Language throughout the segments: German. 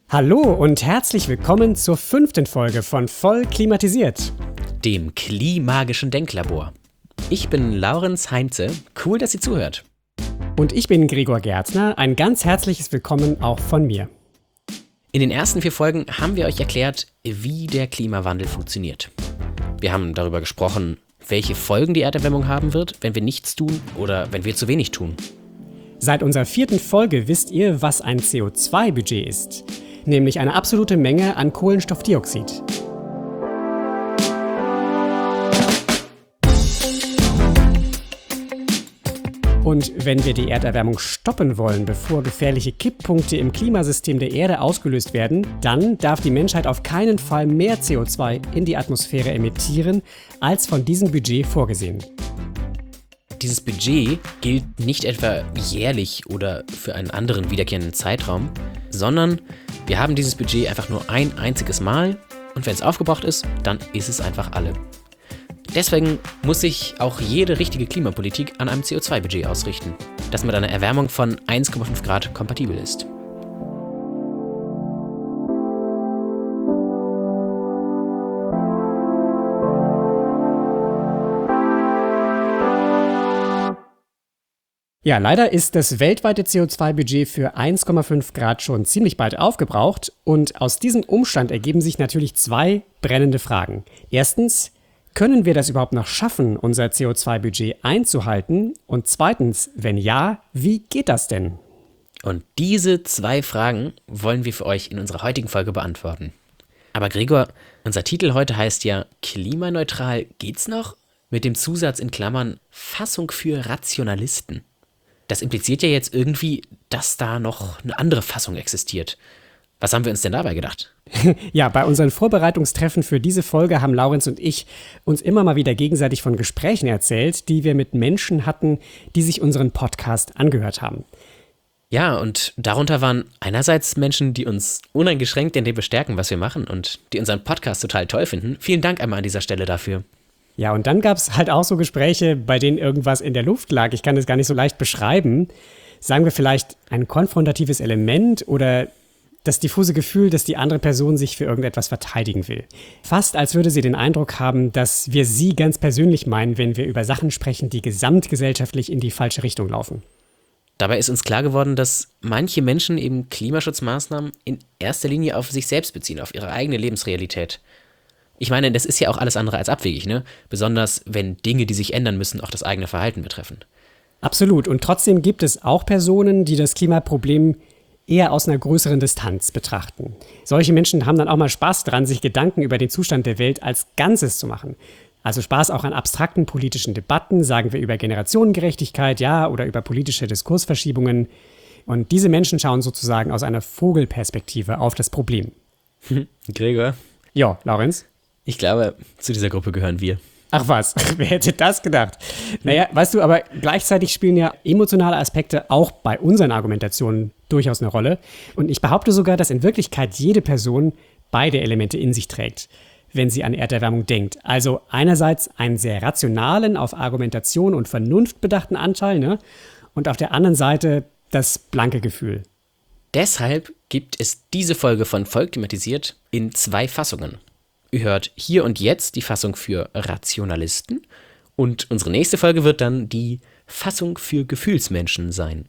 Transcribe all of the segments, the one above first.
Hallo und herzlich willkommen zur 5. Folge von Voll klimatisiert, dem Klimagischen Denklabor. Ich bin Laurenz Heinze, cool, dass ihr zuhört. Und ich bin Gregor Gärtner, ein ganz herzliches Willkommen auch von mir. In den ersten 4 Folgen haben wir euch erklärt, wie der Klimawandel funktioniert. Wir haben darüber gesprochen, welche Folgen die Erderwärmung haben wird, wenn wir nichts tun oder wenn wir zu wenig tun. Seit unserer 4. Folge wisst ihr, was ein CO2-Budget ist, nämlich eine absolute Menge an Kohlenstoffdioxid. Und wenn wir die Erderwärmung stoppen wollen, bevor gefährliche Kipppunkte im Klimasystem der Erde ausgelöst werden, dann darf die Menschheit auf keinen Fall mehr CO2 in die Atmosphäre emittieren, als von diesem Budget vorgesehen. Dieses Budget gilt nicht etwa jährlich oder für einen anderen wiederkehrenden Zeitraum, sondern wir haben dieses Budget einfach nur ein einziges Mal und wenn es aufgebraucht ist, dann ist es einfach alle. Deswegen muss sich auch jede richtige Klimapolitik an einem CO2-Budget ausrichten, das mit einer Erwärmung von 1,5 Grad kompatibel ist. Ja, leider ist das weltweite CO2-Budget für 1,5 Grad schon ziemlich bald aufgebraucht und aus diesem Umstand ergeben sich natürlich 2 brennende Fragen. Erstens, können wir das überhaupt noch schaffen, unser CO2-Budget einzuhalten? Und zweitens, wenn ja, wie geht das denn? Und diese 2 Fragen wollen wir für euch in unserer heutigen Folge beantworten. Aber Gregor, unser Titel heute heißt ja Klimaneutral geht's noch? Mit dem Zusatz in Klammern Fassung für Rationalisten. Das impliziert ja jetzt irgendwie, dass da noch eine andere Fassung existiert. Was haben wir uns denn dabei gedacht? Ja, bei unseren Vorbereitungstreffen für diese Folge haben Laurenz und ich uns immer mal wieder gegenseitig von Gesprächen erzählt, die wir mit Menschen hatten, die sich unseren Podcast angehört haben. Ja, und darunter waren einerseits Menschen, die uns uneingeschränkt in dem bestärken, was wir machen und die unseren Podcast total toll finden. Vielen Dank einmal an dieser Stelle dafür. Ja, und dann gab es halt auch so Gespräche, bei denen irgendwas in der Luft lag. Ich kann das gar nicht so leicht beschreiben. Sagen wir vielleicht ein konfrontatives Element oder das diffuse Gefühl, dass die andere Person sich für irgendetwas verteidigen will. Fast als würde sie den Eindruck haben, dass wir sie ganz persönlich meinen, wenn wir über Sachen sprechen, die gesamtgesellschaftlich in die falsche Richtung laufen. Dabei ist uns klar geworden, dass manche Menschen eben Klimaschutzmaßnahmen in erster Linie auf sich selbst beziehen, auf ihre eigene Lebensrealität. Ich meine, das ist ja auch alles andere als abwegig, ne? Besonders wenn Dinge, die sich ändern müssen, auch das eigene Verhalten betreffen. Absolut. Und trotzdem gibt es auch Personen, die das Klimaproblem eher aus einer größeren Distanz betrachten. Solche Menschen haben dann auch mal Spaß dran, sich Gedanken über den Zustand der Welt als Ganzes zu machen. Also Spaß auch an abstrakten politischen Debatten, sagen wir über Generationengerechtigkeit, ja, oder über politische Diskursverschiebungen. Und diese Menschen schauen sozusagen aus einer Vogelperspektive auf das Problem. Gregor? Ja, Laurenz? Ich glaube, zu dieser Gruppe gehören wir. Ach was, wer hätte das gedacht? Naja, weißt du, aber gleichzeitig spielen ja emotionale Aspekte auch bei unseren Argumentationen durchaus eine Rolle. Und ich behaupte sogar, dass in Wirklichkeit jede Person beide Elemente in sich trägt, wenn sie an Erderwärmung denkt. Also einerseits einen sehr rationalen, auf Argumentation und Vernunft bedachten Anteil, ne? Und auf der anderen Seite das blanke Gefühl. Deshalb gibt es diese Folge von Voll klimatisiert in 2 Fassungen. Ihr hört hier und jetzt die Fassung für Rationalisten und unsere nächste Folge wird dann die Fassung für Gefühlsmenschen sein.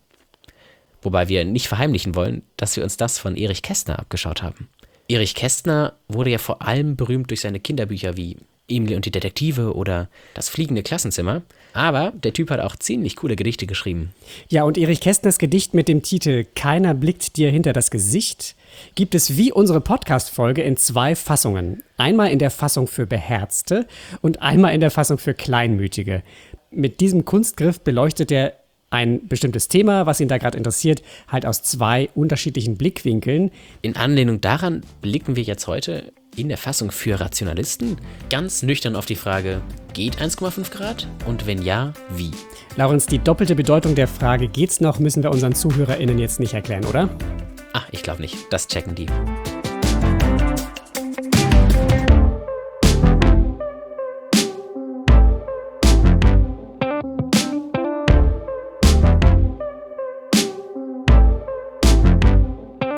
Wobei wir nicht verheimlichen wollen, dass wir uns das von Erich Kästner abgeschaut haben. Erich Kästner wurde ja vor allem berühmt durch seine Kinderbücher wie Emil und die Detektive oder Das fliegende Klassenzimmer, aber der Typ hat auch ziemlich coole Gedichte geschrieben. Ja, und Erich Kästners Gedicht mit dem Titel Keiner blickt dir hinter das Gesicht gibt es wie unsere Podcast-Folge in 2 Fassungen. Einmal in der Fassung für Beherzte und einmal in der Fassung für Kleinmütige. Mit diesem Kunstgriff beleuchtet er ein bestimmtes Thema, was ihn da gerade interessiert, halt aus 2 unterschiedlichen Blickwinkeln. In Anlehnung daran blicken wir jetzt heute in der Fassung für Rationalisten ganz nüchtern auf die Frage, geht 1,5 Grad? Und wenn ja, wie? Laurenz, die doppelte Bedeutung der Frage, geht's noch, müssen wir unseren ZuhörerInnen jetzt nicht erklären, oder? Ach, ich glaube nicht. Das checken die.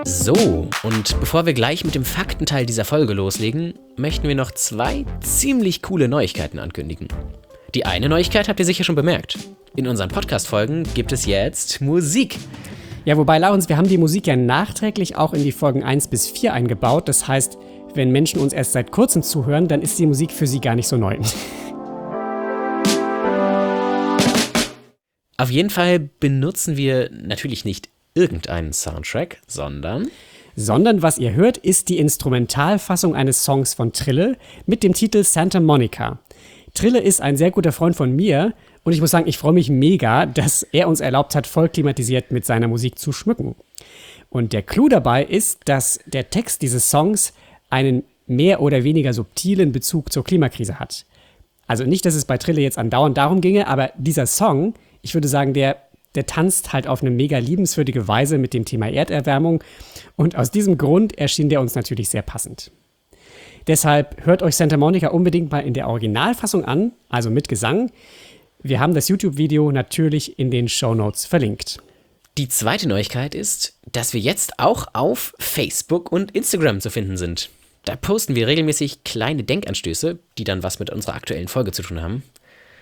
So, und bevor wir gleich mit dem Faktenteil dieser Folge loslegen, möchten wir noch 2 ziemlich coole Neuigkeiten ankündigen. Die eine Neuigkeit habt ihr sicher schon bemerkt. In unseren Podcast-Folgen gibt es jetzt Musik. Ja, wobei, Laurens, wir haben die Musik ja nachträglich auch in die Folgen 1 bis 4 eingebaut. Das heißt, wenn Menschen uns erst seit kurzem zuhören, dann ist die Musik für sie gar nicht so neu. Auf jeden Fall benutzen wir natürlich nicht irgendeinen Soundtrack, sondern was ihr hört, ist die Instrumentalfassung eines Songs von Trille mit dem Titel Santa Monica. Trille ist ein sehr guter Freund von mir und ich muss sagen, ich freue mich mega, dass er uns erlaubt hat, voll klimatisiert mit seiner Musik zu schmücken. Und der Clou dabei ist, dass der Text dieses Songs einen mehr oder weniger subtilen Bezug zur Klimakrise hat. Also nicht, dass es bei Trille jetzt andauernd darum ginge, aber dieser Song, ich würde sagen, der tanzt halt auf eine mega liebenswürdige Weise mit dem Thema Erderwärmung und aus diesem Grund erschien der uns natürlich sehr passend. Deshalb hört euch Santa Monica unbedingt mal in der Originalfassung an, also mit Gesang. Wir haben das YouTube-Video natürlich in den Shownotes verlinkt. Die zweite Neuigkeit ist, dass wir jetzt auch auf Facebook und Instagram zu finden sind. Da posten wir regelmäßig kleine Denkanstöße, die dann was mit unserer aktuellen Folge zu tun haben.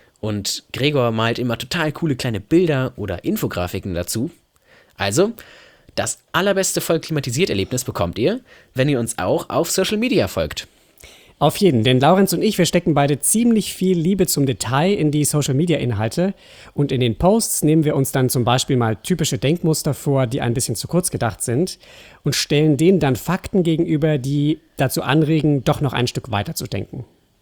Und Gregor malt immer total coole kleine Bilder oder Infografiken dazu. Also, das allerbeste Vollklimatisiert-Erlebnis bekommt ihr, wenn ihr uns auch auf Social Media folgt. Auf jeden, denn Laurens und ich, wir stecken beide ziemlich viel Liebe zum Detail in die Social-Media-Inhalte und in den Posts nehmen wir uns dann zum Beispiel mal typische Denkmuster vor, die ein bisschen zu kurz gedacht sind und stellen denen dann Fakten gegenüber, die dazu anregen, doch noch ein Stück weiter zu denken.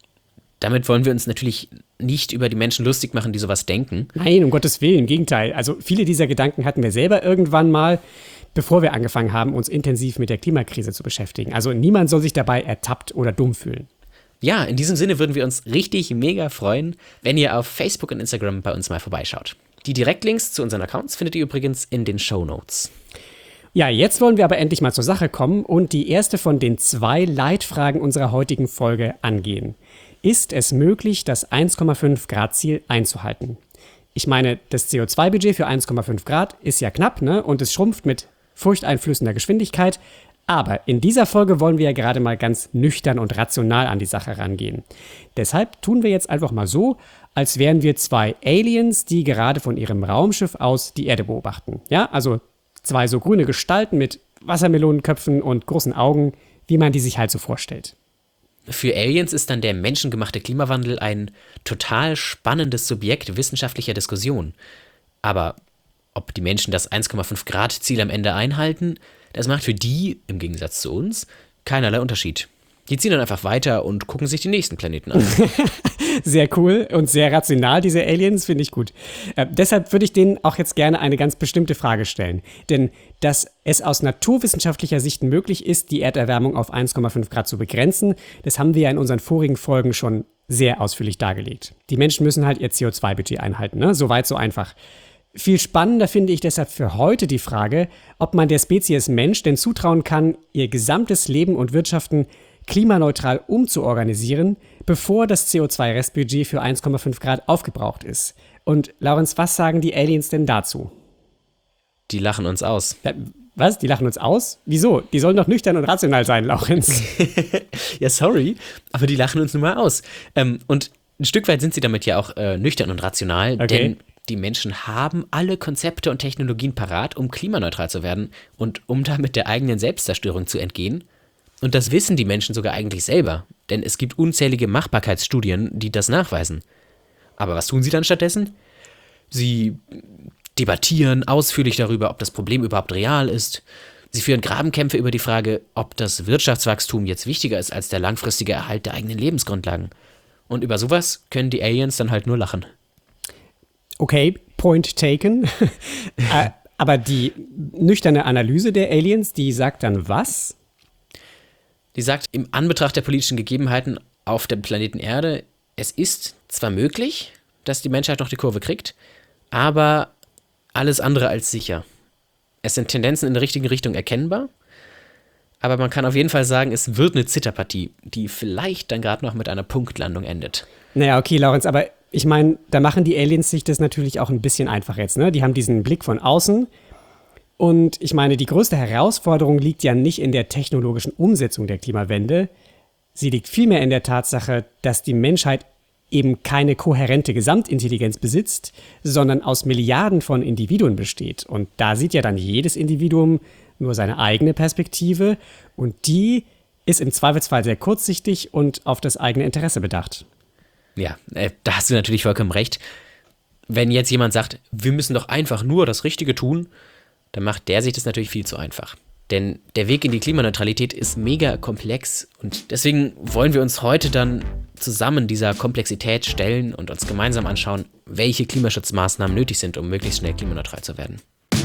Damit wollen wir uns natürlich nicht über die Menschen lustig machen, die sowas denken. Nein, um Gottes Willen, im Gegenteil. Also viele dieser Gedanken hatten wir selber irgendwann mal, bevor wir angefangen haben, uns intensiv mit der Klimakrise zu beschäftigen. Also niemand soll sich dabei ertappt oder dumm fühlen. Ja, in diesem Sinne würden wir uns richtig mega freuen, wenn ihr auf Facebook und Instagram bei uns mal vorbeischaut. Die Direktlinks zu unseren Accounts findet ihr übrigens in den Shownotes. Ja, jetzt wollen wir aber endlich mal zur Sache kommen und die erste von den 2 Leitfragen unserer heutigen Folge angehen. Ist es möglich, das 1,5 Grad Ziel einzuhalten? Ich meine, das CO2-Budget für 1,5 Grad ist ja knapp, ne? Und es schrumpft mit furchteinflößender Geschwindigkeit. Aber in dieser Folge wollen wir ja gerade mal ganz nüchtern und rational an die Sache rangehen. Deshalb tun wir jetzt einfach mal so, als wären wir 2 Aliens, die gerade von ihrem Raumschiff aus die Erde beobachten. Ja, also 2 so grüne Gestalten mit Wassermelonenköpfen und großen Augen, wie man die sich halt so vorstellt. Für Aliens ist dann der menschengemachte Klimawandel ein total spannendes Subjekt wissenschaftlicher Diskussion. Aber ob die Menschen das 1,5 Grad Ziel am Ende einhalten, das macht für die, im Gegensatz zu uns, keinerlei Unterschied. Die ziehen dann einfach weiter und gucken sich die nächsten Planeten an. Sehr cool und sehr rational, diese Aliens, finde ich gut. Deshalb würde ich denen auch jetzt gerne eine ganz bestimmte Frage stellen. Denn dass es aus naturwissenschaftlicher Sicht möglich ist, die Erderwärmung auf 1,5 Grad zu begrenzen, das haben wir ja in unseren vorigen Folgen schon sehr ausführlich dargelegt. Die Menschen müssen halt ihr CO2-Budget einhalten, ne? So weit, so einfach. Viel spannender finde ich deshalb für heute die Frage, ob man der Spezies Mensch denn zutrauen kann, ihr gesamtes Leben und Wirtschaften klimaneutral umzuorganisieren, bevor das CO2-Restbudget für 1,5 Grad aufgebraucht ist. Und Laurens, was sagen die Aliens denn dazu? Die lachen uns aus. Was? Die lachen uns aus? Wieso? Die sollen doch nüchtern und rational sein, Laurens. Ja, sorry, aber die lachen uns nun mal aus. Und ein Stück weit sind sie damit ja auch nüchtern und rational, okay. Denn die Menschen haben alle Konzepte und Technologien parat, um klimaneutral zu werden und um damit der eigenen Selbstzerstörung zu entgehen. Und das wissen die Menschen sogar eigentlich selber, denn es gibt unzählige Machbarkeitsstudien, die das nachweisen. Aber was tun sie dann stattdessen? Sie debattieren ausführlich darüber, ob das Problem überhaupt real ist. Sie führen Grabenkämpfe über die Frage, ob das Wirtschaftswachstum jetzt wichtiger ist als der langfristige Erhalt der eigenen Lebensgrundlagen. Und über sowas können die Aliens dann halt nur lachen. Okay, point taken. Aber die nüchterne Analyse der Aliens, die sagt dann was? Die sagt, im Anbetracht der politischen Gegebenheiten auf dem Planeten Erde, es ist zwar möglich, dass die Menschheit noch die Kurve kriegt, aber alles andere als sicher. Es sind Tendenzen in der richtigen Richtung erkennbar, aber man kann auf jeden Fall sagen, es wird eine Zitterpartie, die vielleicht dann gerade noch mit einer Punktlandung endet. Naja, okay, Laurens, aber ich meine, da machen die Aliens sich das natürlich auch ein bisschen einfach jetzt, ne? Die haben diesen Blick von außen Und ich meine, die größte Herausforderung liegt ja nicht in der technologischen Umsetzung der Klimawende. Sie liegt vielmehr in der Tatsache, dass die Menschheit eben keine kohärente Gesamtintelligenz besitzt, sondern aus Milliarden von Individuen besteht. Und da sieht ja dann jedes Individuum nur seine eigene Perspektive und die ist im Zweifelsfall sehr kurzsichtig und auf das eigene Interesse bedacht. Ja, da hast du natürlich vollkommen recht. Wenn jetzt jemand sagt, wir müssen doch einfach nur das Richtige tun, dann macht der sich das natürlich viel zu einfach. Denn der Weg in die Klimaneutralität ist mega komplex und deswegen wollen wir uns heute dann zusammen dieser Komplexität stellen und uns gemeinsam anschauen, welche Klimaschutzmaßnahmen nötig sind, um möglichst schnell klimaneutral zu werden.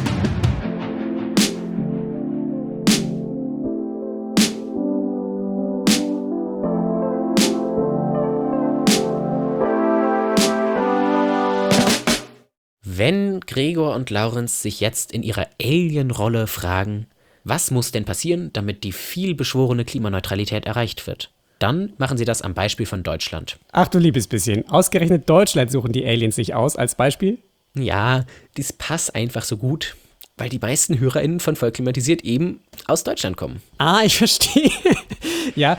Wenn Gregor und Laurenz sich jetzt in ihrer Alien-Rolle fragen, was muss denn passieren, damit die vielbeschworene Klimaneutralität erreicht wird? Dann machen sie das am Beispiel von Deutschland. Ach du liebes bisschen, ausgerechnet Deutschland suchen die Aliens sich aus als Beispiel? Ja, das passt einfach so gut, weil die meisten HörerInnen von Voll klimatisiert eben aus Deutschland kommen. Ah, ich verstehe. Ja,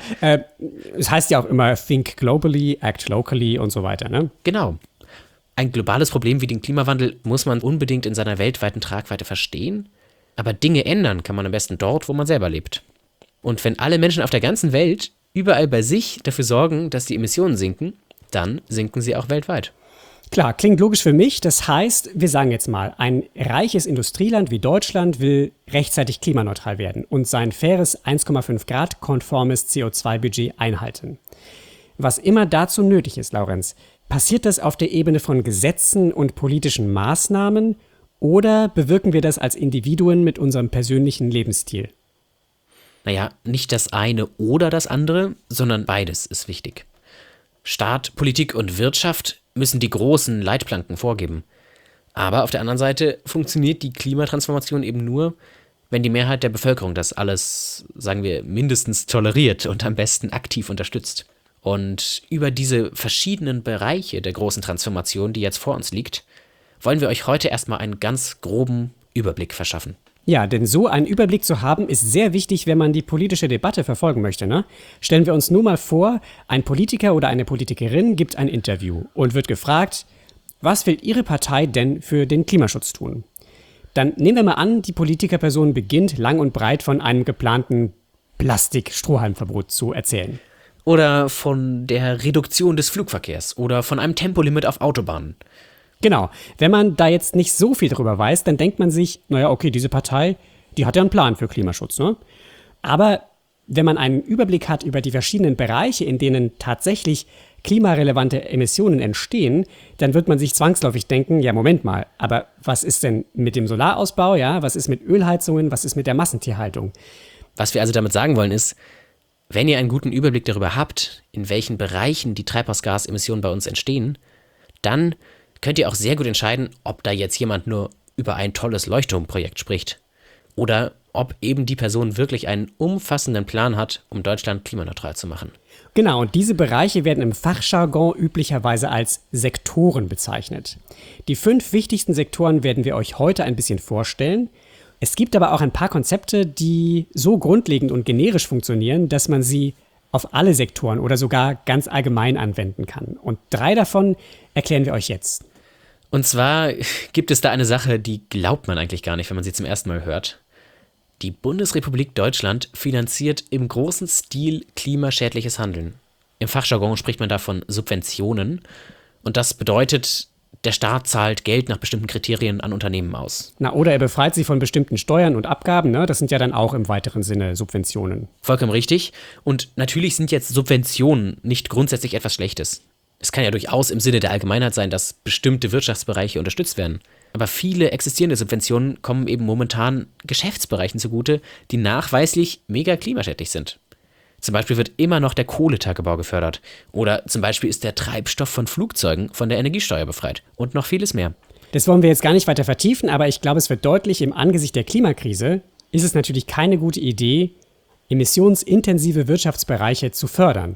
es heißt ja auch immer think globally, act locally und so weiter, ne? Genau. Ein globales Problem wie den Klimawandel muss man unbedingt in seiner weltweiten Tragweite verstehen, aber Dinge ändern kann man am besten dort, wo man selber lebt. Und wenn alle Menschen auf der ganzen Welt überall bei sich dafür sorgen, dass die Emissionen sinken, dann sinken sie auch weltweit. Klar, klingt logisch für mich. Das heißt, wir sagen jetzt mal, ein reiches Industrieland wie Deutschland will rechtzeitig klimaneutral werden und sein faires 1,5 Grad konformes CO2-Budget einhalten. Was immer dazu nötig ist, Laurenz, passiert das auf der Ebene von Gesetzen und politischen Maßnahmen oder bewirken wir das als Individuen mit unserem persönlichen Lebensstil? Naja, nicht das eine oder das andere, sondern beides ist wichtig. Staat, Politik und Wirtschaft müssen die großen Leitplanken vorgeben. Aber auf der anderen Seite funktioniert die Klimatransformation eben nur, wenn die Mehrheit der Bevölkerung das alles, sagen wir, mindestens toleriert und am besten aktiv unterstützt. Und über diese verschiedenen Bereiche der großen Transformation, die jetzt vor uns liegt, wollen wir euch heute erstmal einen ganz groben Überblick verschaffen. Ja, denn so einen Überblick zu haben, ist sehr wichtig, wenn man die politische Debatte verfolgen möchte, ne? Stellen wir uns nur mal vor, ein Politiker oder eine Politikerin gibt ein Interview und wird gefragt, was will Ihre Partei denn für den Klimaschutz tun? Dann nehmen wir mal an, die Politikerperson beginnt lang und breit von einem geplanten Plastik-Strohhalmverbot zu erzählen. Oder von der Reduktion des Flugverkehrs oder von einem Tempolimit auf Autobahnen. Genau. Wenn man da jetzt nicht so viel drüber weiß, dann denkt man sich, naja, okay, diese Partei, die hat ja einen Plan für Klimaschutz, ne? Aber wenn man einen Überblick hat über die verschiedenen Bereiche, in denen tatsächlich klimarelevante Emissionen entstehen, dann wird man sich zwangsläufig denken, ja, Moment mal, aber was ist denn mit dem Solarausbau, ja? Was ist mit Ölheizungen, was ist mit der Massentierhaltung? Was wir also damit sagen wollen ist, wenn ihr einen guten Überblick darüber habt, in welchen Bereichen die Treibhausgasemissionen bei uns entstehen, dann könnt ihr auch sehr gut entscheiden, ob da jetzt jemand nur über ein tolles Leuchtturmprojekt spricht oder ob eben die Person wirklich einen umfassenden Plan hat, um Deutschland klimaneutral zu machen. Genau, und diese Bereiche werden im Fachjargon üblicherweise als Sektoren bezeichnet. Die 5 wichtigsten Sektoren werden wir euch heute ein bisschen vorstellen. Es gibt aber auch ein paar Konzepte, die so grundlegend und generisch funktionieren, dass man sie auf alle Sektoren oder sogar ganz allgemein anwenden kann. Und 3 davon erklären wir euch jetzt. Und zwar gibt es da eine Sache, die glaubt man eigentlich gar nicht, wenn man sie zum ersten Mal hört. Die Bundesrepublik Deutschland finanziert im großen Stil klimaschädliches Handeln. Im Fachjargon spricht man da von Subventionen. Und das bedeutet, der Staat zahlt Geld nach bestimmten Kriterien an Unternehmen aus. Na, oder er befreit sie von bestimmten Steuern und Abgaben, ne? Das sind ja dann auch im weiteren Sinne Subventionen. Vollkommen richtig. Und natürlich sind jetzt Subventionen nicht grundsätzlich etwas Schlechtes. Es kann ja durchaus im Sinne der Allgemeinheit sein, dass bestimmte Wirtschaftsbereiche unterstützt werden. Aber viele existierende Subventionen kommen eben momentan Geschäftsbereichen zugute, die nachweislich mega klimaschädlich sind. Zum Beispiel wird immer noch der Kohletagebau gefördert. Oder zum Beispiel ist der Treibstoff von Flugzeugen von der Energiesteuer befreit. Und noch vieles mehr. Das wollen wir jetzt gar nicht weiter vertiefen, aber ich glaube, es wird deutlich, im Angesicht der Klimakrise ist es natürlich keine gute Idee, emissionsintensive Wirtschaftsbereiche zu fördern.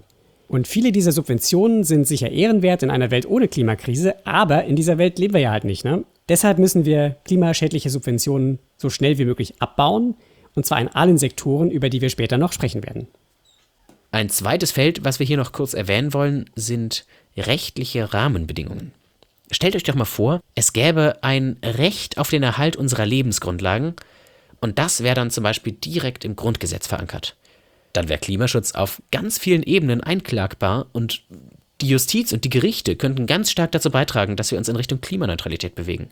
Und viele dieser Subventionen sind sicher ehrenwert in einer Welt ohne Klimakrise, aber in dieser Welt leben wir ja halt nicht, ne? Deshalb müssen wir klimaschädliche Subventionen so schnell wie möglich abbauen, und zwar in allen Sektoren, über die wir später noch sprechen werden. Ein zweites Feld, was wir hier noch kurz erwähnen wollen, sind rechtliche Rahmenbedingungen. Stellt euch doch mal vor, es gäbe ein Recht auf den Erhalt unserer Lebensgrundlagen und das wäre dann zum Beispiel direkt im Grundgesetz verankert. Dann wäre Klimaschutz auf ganz vielen Ebenen einklagbar und die Justiz und die Gerichte könnten ganz stark dazu beitragen, dass wir uns in Richtung Klimaneutralität bewegen.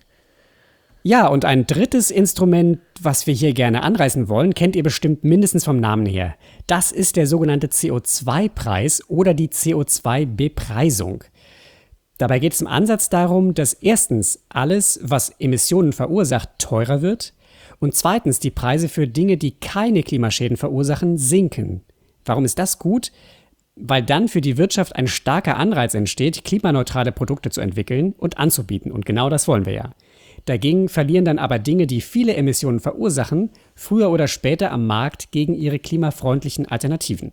Ja, und ein drittes Instrument, was wir hier gerne anreißen wollen, kennt ihr bestimmt mindestens vom Namen her. Das ist der sogenannte CO2-Preis oder die CO2-Bepreisung. Dabei geht es im Ansatz darum, dass erstens alles, was Emissionen verursacht, teurer wird und zweitens die Preise für Dinge, die keine Klimaschäden verursachen, sinken. Warum ist das gut? Weil dann für die Wirtschaft ein starker Anreiz entsteht, klimaneutrale Produkte zu entwickeln und anzubieten. Und genau das wollen wir ja. Dagegen verlieren dann aber Dinge, die viele Emissionen verursachen, früher oder später am Markt gegen ihre klimafreundlichen Alternativen.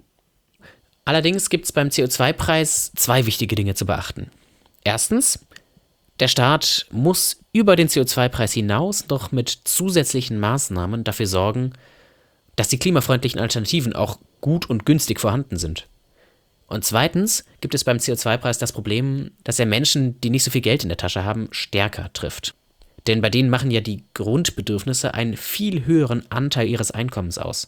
Allerdings gibt es beim CO2-Preis zwei wichtige Dinge zu beachten. Erstens, der Staat muss über den CO2-Preis hinaus noch mit zusätzlichen Maßnahmen dafür sorgen, dass die klimafreundlichen Alternativen auch gut und günstig vorhanden sind. Und zweitens gibt es beim CO2-Preis das Problem, dass er Menschen, die nicht so viel Geld in der Tasche haben, stärker trifft. Denn bei denen machen ja die Grundbedürfnisse einen viel höheren Anteil ihres Einkommens aus.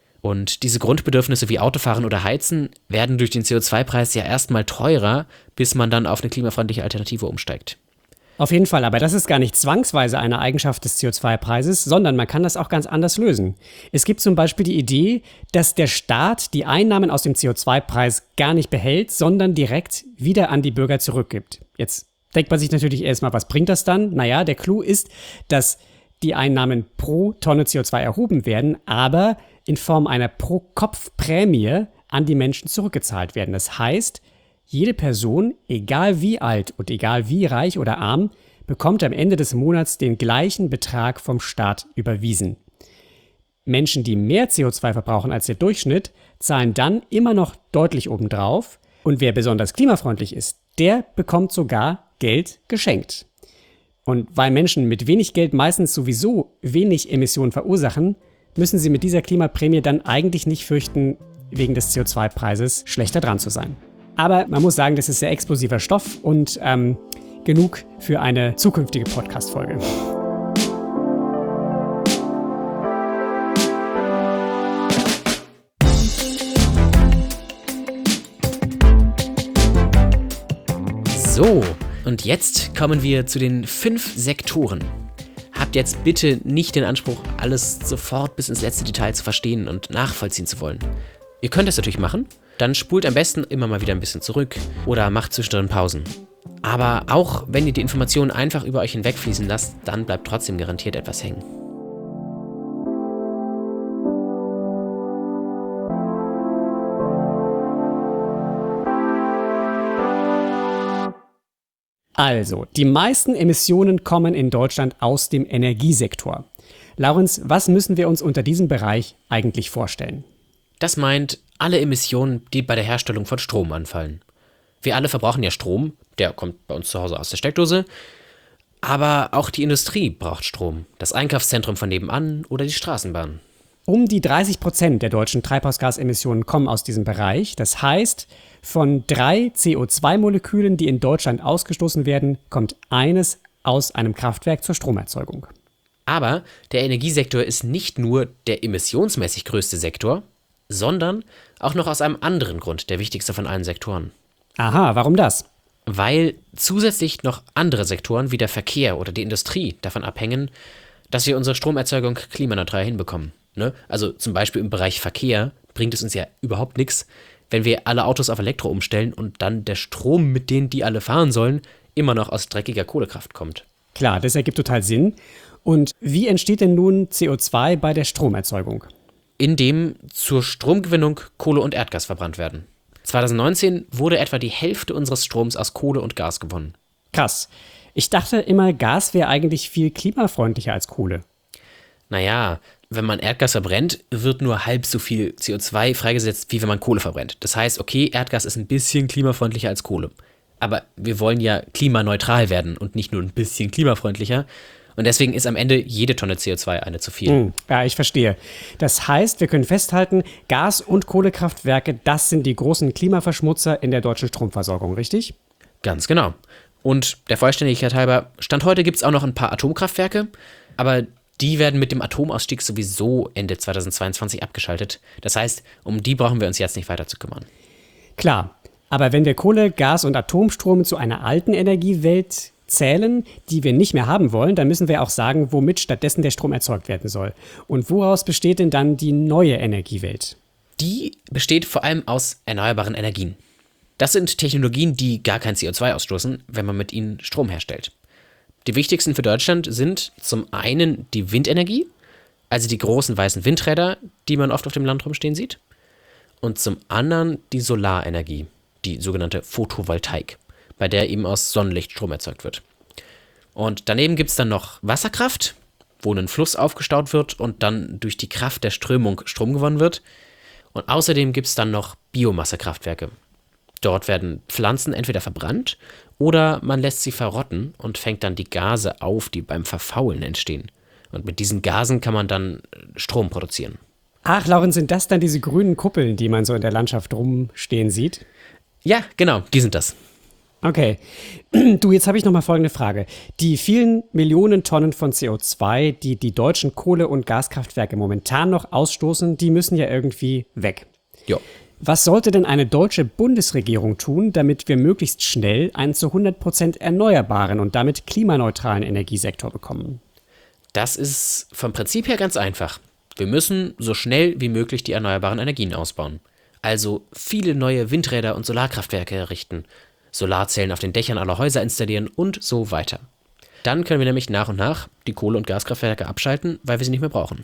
Und diese Grundbedürfnisse wie Autofahren oder Heizen werden durch den CO2-Preis ja erstmal teurer, bis man dann auf eine klimafreundliche Alternative umsteigt. Auf jeden Fall, aber das ist gar nicht zwangsweise eine Eigenschaft des CO2-Preises, sondern man kann das auch ganz anders lösen. Es gibt zum Beispiel die Idee, dass der Staat die Einnahmen aus dem CO2-Preis gar nicht behält, sondern direkt wieder an die Bürger zurückgibt. Jetzt denkt man sich natürlich erstmal, was bringt das dann? Naja, der Clou ist, dass die Einnahmen pro Tonne CO2 erhoben werden, aber in Form einer Pro-Kopf-Prämie an die Menschen zurückgezahlt werden. Das heißt, jede Person, egal wie alt und egal wie reich oder arm, bekommt am Ende des Monats den gleichen Betrag vom Staat überwiesen. Menschen, die mehr CO2 verbrauchen als der Durchschnitt, zahlen dann immer noch deutlich obendrauf. Und wer besonders klimafreundlich ist, der bekommt sogar Geld geschenkt. Und weil Menschen mit wenig Geld meistens sowieso wenig Emissionen verursachen, müssen sie mit dieser Klimaprämie dann eigentlich nicht fürchten, wegen des CO2-Preises schlechter dran zu sein. Aber man muss sagen, das ist sehr explosiver Stoff und genug für eine zukünftige Podcast-Folge. So, und jetzt kommen wir zu den 5 Sektoren. Habt jetzt bitte nicht den Anspruch, alles sofort bis ins letzte Detail zu verstehen und nachvollziehen zu wollen. Ihr könnt das natürlich machen, dann spult am besten immer mal wieder ein bisschen zurück oder macht zwischendrin Pausen. Aber auch wenn ihr die Informationen einfach über euch hinwegfließen lasst, dann bleibt trotzdem garantiert etwas hängen. Also, die meisten Emissionen kommen in Deutschland aus dem Energiesektor. Laurens, was müssen wir uns unter diesem Bereich eigentlich vorstellen? Das meint alle Emissionen, die bei der Herstellung von Strom anfallen. Wir alle verbrauchen ja Strom, der kommt bei uns zu Hause aus der Steckdose, aber auch die Industrie braucht Strom, das Einkaufszentrum von nebenan oder die Straßenbahn. Um die 30% der deutschen Treibhausgasemissionen kommen aus diesem Bereich. Das heißt, von 3 CO2-Molekülen, die in Deutschland ausgestoßen werden, kommt eines aus einem Kraftwerk zur Stromerzeugung. Aber der Energiesektor ist nicht nur der emissionsmäßig größte Sektor, sondern auch noch aus einem anderen Grund der wichtigste von allen Sektoren. Aha, warum das? Weil zusätzlich noch andere Sektoren wie der Verkehr oder die Industrie davon abhängen, dass wir unsere Stromerzeugung klimaneutral hinbekommen. Ne? Also zum Beispiel im Bereich Verkehr bringt es uns ja überhaupt nichts, wenn wir alle Autos auf Elektro umstellen und dann der Strom, mit dem die alle fahren sollen, immer noch aus dreckiger Kohlekraft kommt. Klar, das ergibt total Sinn. Und wie entsteht denn nun CO2 bei der Stromerzeugung? Indem zur Stromgewinnung Kohle und Erdgas verbrannt werden. 2019 wurde etwa die Hälfte unseres Stroms aus Kohle und Gas gewonnen. Krass. Ich dachte immer, Gas wäre eigentlich viel klimafreundlicher als Kohle. Naja, wenn man Erdgas verbrennt, wird nur halb so viel CO2 freigesetzt, wie wenn man Kohle verbrennt. Das heißt, okay, Erdgas ist ein bisschen klimafreundlicher als Kohle. Aber wir wollen ja klimaneutral werden und nicht nur ein bisschen klimafreundlicher. Und deswegen ist am Ende jede Tonne CO2 eine zu viel. Ja, ich verstehe. Das heißt, wir können festhalten, Gas- und Kohlekraftwerke, das sind die großen Klimaverschmutzer in der deutschen Stromversorgung, richtig? Ganz genau. Und der Vollständigkeit halber, Stand heute gibt es auch noch ein paar Atomkraftwerke, aber die werden mit dem Atomausstieg sowieso Ende 2022 abgeschaltet. Das heißt, um die brauchen wir uns jetzt nicht weiter zu kümmern. Klar, aber wenn wir Kohle, Gas und Atomstrom zu einer alten Energiewelt zählen, die wir nicht mehr haben wollen, dann müssen wir auch sagen, womit stattdessen der Strom erzeugt werden soll. Und woraus besteht denn dann die neue Energiewelt? Die besteht vor allem aus erneuerbaren Energien. Das sind Technologien, die gar kein CO2 ausstoßen, wenn man mit ihnen Strom herstellt. Die wichtigsten für Deutschland sind zum einen die Windenergie, also die großen weißen Windräder, die man oft auf dem Land rumstehen sieht, und zum anderen die Solarenergie, die sogenannte Photovoltaik, bei der eben aus Sonnenlicht Strom erzeugt wird. Und daneben gibt es dann noch Wasserkraft, wo ein Fluss aufgestaut wird und dann durch die Kraft der Strömung Strom gewonnen wird. Und außerdem gibt es dann noch Biomassekraftwerke. Dort werden Pflanzen entweder verbrannt oder man lässt sie verrotten und fängt dann die Gase auf, die beim Verfaulen entstehen. Und mit diesen Gasen kann man dann Strom produzieren. Ach, Lauren, sind das dann diese grünen Kuppeln, die man so in der Landschaft rumstehen sieht? Ja, genau, die sind das. Okay. Du, jetzt habe ich noch mal folgende Frage. Die vielen Millionen Tonnen von CO2, die die deutschen Kohle- und Gaskraftwerke momentan noch ausstoßen, die müssen ja irgendwie weg. Jo. Was sollte denn eine deutsche Bundesregierung tun, damit wir möglichst schnell einen zu 100% erneuerbaren und damit klimaneutralen Energiesektor bekommen? Das ist vom Prinzip her ganz einfach. Wir müssen so schnell wie möglich die erneuerbaren Energien ausbauen. Also viele neue Windräder und Solarkraftwerke errichten, Solarzellen auf den Dächern aller Häuser installieren und so weiter. Dann können wir nämlich nach und nach die Kohle- und Gaskraftwerke abschalten, weil wir sie nicht mehr brauchen.